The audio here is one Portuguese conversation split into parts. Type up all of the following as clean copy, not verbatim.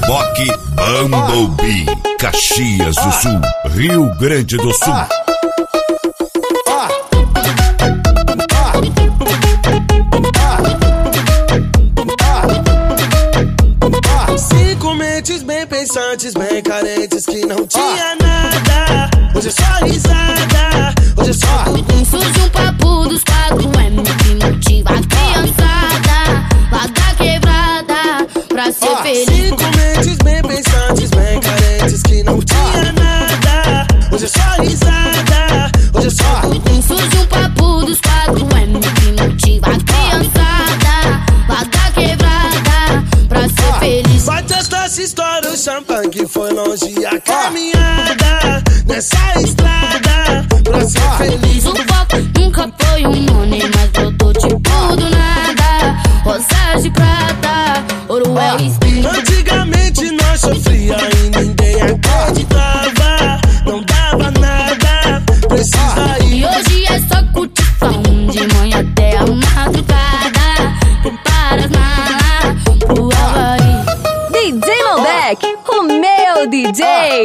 Rock Bumblebee, Caxias do Sul, Rio Grande do Sul. Cinco mentes bem pensantes, bem carentes, que não tinha nada. Hoje é só risada, hoje é só surge um papo dos 4M que motiva a criançada lá da quebrada pra ser feliz. Cinco mentes bem pensantes, bem carentes, que não tinha nada. Hoje é só risada, hoje é só surge um papo dos 4M que motiva a criançada lá da quebrada pra ser feliz. Vai testar se estoura o champanhe, que foi longe a caminhada nessa estrada pra ser feliz. O foco nunca foi um money, mas eu tô tipo do nada. Rosas de prata, ouro é o espírito. Antigamente nós sofria e ninguém acreditava, não dava nada, precisa ir. E hoje é só curtição, de manhã até a madrugada. Prepara as malas pro Havaí. DJ Malbec, o meu DJ.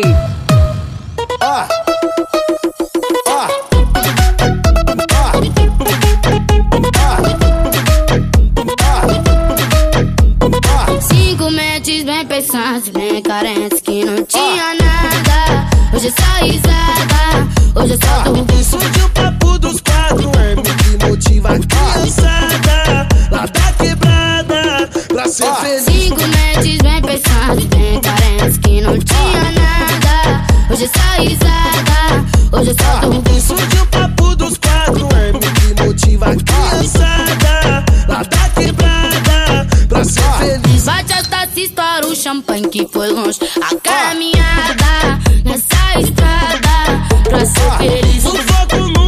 Cinco mentes bem pensantes, bem carentes, que não tinha nada. Hoje é só risada, hoje é só tudo. Surge o papo dos 4M que motiva a criançada lá da quebrada pra ser feliz. Cinco mentes bem pensantes, bem carentes, que não tinha nada. Hoje é só risada, hoje é só tudo. Surge o papo dos 4M que motiva a criançada lá da quebrada pra ser feliz. Vai testar se estoura o champanhe, que foi longe a caminhada nessa estrada pra ser feliz. O foco